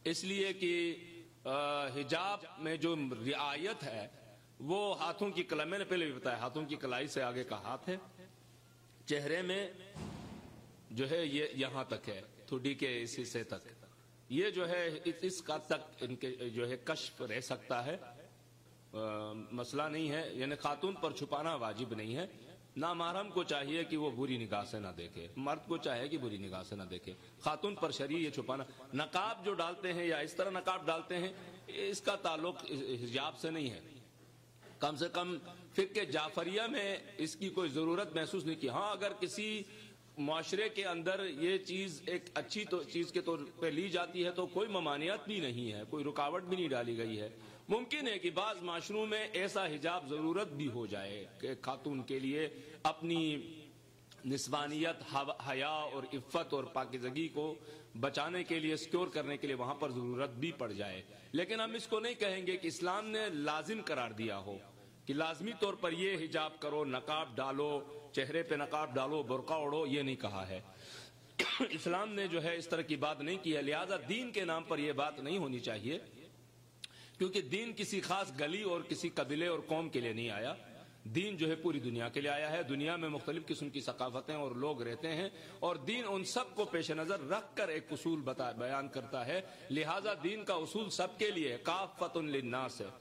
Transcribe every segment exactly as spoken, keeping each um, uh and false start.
اس لیے کہ حجاب میں جو رعایت ہے وہ ہاتھوں کی کلائی، میں نے پہلے بھی بتایا ہاتھوں کی کلائی سے آگے کا ہاتھ ہے، چہرے میں جو ہے یہ یہاں تک ہے، ٹھڈی کے اس حصے تک، یہ جو ہے اس کا تک ان کے جو ہے کشف رہ سکتا ہے، مسئلہ نہیں ہے، یعنی خاتون پر چھپانا واجب نہیں ہے۔ نامحرم کو چاہیے کہ وہ بری نگاہ سے نہ دیکھے، مرد کو چاہیے کہ بری نگاہ سے نہ دیکھے، خاتون پر شرعی یہ چھپانا۔ نقاب جو ڈالتے ہیں یا اس طرح نقاب ڈالتے ہیں، اس کا تعلق حجاب سے نہیں ہے، کم سے کم فقہ جعفریہ میں اس کی کوئی ضرورت محسوس نہیں کی۔ ہاں اگر کسی معاشرے کے اندر یہ چیز ایک اچھی تو چیز کے طور پہ لی جاتی ہے تو کوئی ممانعت بھی نہیں ہے، کوئی رکاوٹ بھی نہیں ڈالی گئی ہے۔ ممکن ہے کہ بعض معاشروں میں ایسا حجاب ضرورت بھی ہو جائے کہ خاتون کے لیے اپنی نسوانیت، حیا اور عفت اور پاکیزگی کو بچانے کے لیے، سکیور کرنے کے لیے وہاں پر ضرورت بھی پڑ جائے، لیکن ہم اس کو نہیں کہیں گے کہ اسلام نے لازم قرار دیا ہو کہ لازمی طور پر یہ حجاب کرو، نقاب ڈالو، چہرے پہ نقاب ڈالو، برقع اوڑھو، یہ نہیں کہا ہے۔ اسلام نے جو ہے اس طرح کی بات نہیں کی ہے، لہذا دین کے نام پر یہ بات نہیں ہونی چاہیے، کیونکہ دین کسی خاص گلی اور کسی قبیلے اور قوم کے لیے نہیں آیا، دین جو ہے پوری دنیا کے لیے آیا ہے۔ دنیا میں مختلف قسم کی ثقافتیں اور لوگ رہتے ہیں، اور دین ان سب کو پیش نظر رکھ کر ایک اصول بتا بیان کرتا ہے، لہذا دین کا اصول سب کے لیے کافۃ للناس ہے،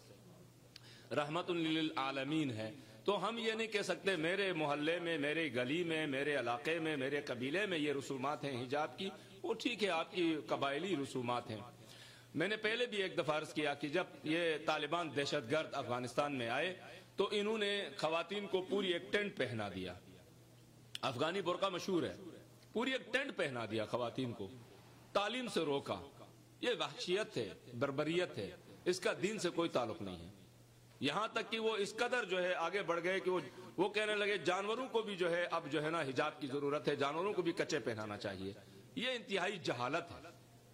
رحمت للعالمین ہے۔ تو ہم یہ نہیں کہہ سکتے میرے محلے میں، میرے گلی میں، میرے علاقے میں، میرے قبیلے میں یہ رسومات ہیں حجاب کی، وہ ٹھیک ہے، آپ کی قبائلی رسومات ہیں۔ میں نے پہلے بھی ایک دفعہ عرض کیا کہ جب یہ طالبان دہشت گرد افغانستان میں آئے تو انہوں نے خواتین کو پوری ایک ٹینٹ پہنا دیا، افغانی برقع مشہور ہے، پوری ایک ٹینٹ پہنا دیا خواتین کو، تعلیم سے روکا۔ یہ وحشیت ہے، بربریت ہے، اس کا دین سے کوئی تعلق نہیں ہے۔ یہاں تک کہ وہ اس قدر جو ہے آگے بڑھ گئے کہ وہ وہ کہنے لگے جانوروں کو بھی جو ہے اب جو ہے نا حجاب کی ضرورت ہے، جانوروں کو بھی کچے پہنانا چاہیے۔ یہ انتہائی جہالت ہے،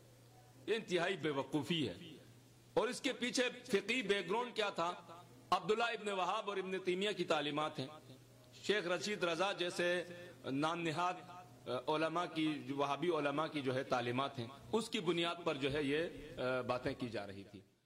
یہ انتہائی بے وقوفی ہے، اور اس کے پیچھے فقہی بیک گراؤنڈ کیا تھا؟ عبداللہ ابن وہاب اور ابن تیمیہ کی تعلیمات ہیں، شیخ رشید رضا جیسے نام نہاد علماء کی، وہابی علماء کی جو ہے تعلیمات ہیں، اس کی بنیاد پر جو ہے یہ باتیں کی جا رہی تھی۔